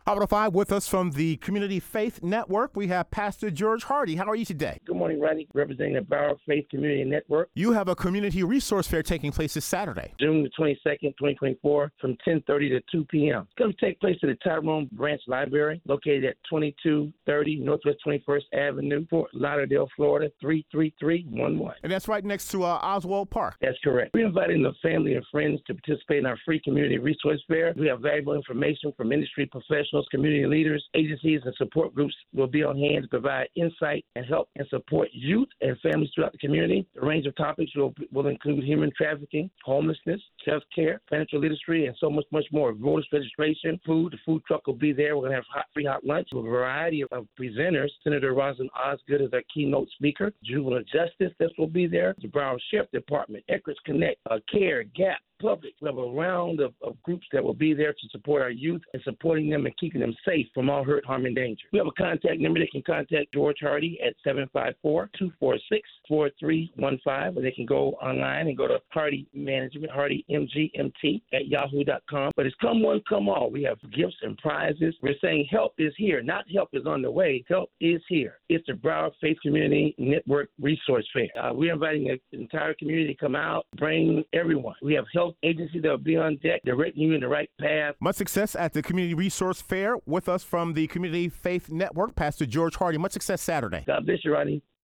Hot 105 with us from the Community Faith Network. We have Pastor George Hardy. How are you today? Good morning, Rodney, representing the Broward Faith Community Network. You have a community resource fair taking place this Saturday. June the 22nd, 2024, from 10:30 to 2 p.m. It's going to take place at the Tyrone Branch Library, located at 2230 Northwest 21st Avenue, Fort Lauderdale, Florida, 33311. And that's right next to Oswald Park. That's correct. We're inviting the family and friends to participate in our free community resource fair. We have valuable information from industry professionals, community leaders, agencies, and support groups will be on hand to provide insight and help and support youth and families throughout the community. The range of topics will include human trafficking, homelessness, healthcare, financial literacy, and so much more. Voters registration, food. The food truck will be there. We're going to have free hot lunch with a variety of presenters. Senator Rosalind Osgood is our keynote speaker. Juvenile Justice, this will be there. The Broward Sheriff Department, Eckerd's Connect, CARE, GAP, Public. We have a round of groups that will be there to support our youth and supporting them and keeping them safe from all hurt, harm, and danger. We have a contact number. They can contact George Hardy at 754-246-4315, or they can go online and go to Hardy Management, Hardy MGMT at yahoo.com. But it's come one, come all. We have gifts and prizes. We're saying help is here, not help is on the way. Help is here. It's the Broward Faith Community Network Resource Fair. We're inviting the entire community to come out, bring everyone. We have health agencies that will be on deck, directing you in the right path. Much success at the Community Resource Fair. With us from the Community Faith Network, Pastor George Hardy. Much success Saturday. God bless you, Rodney.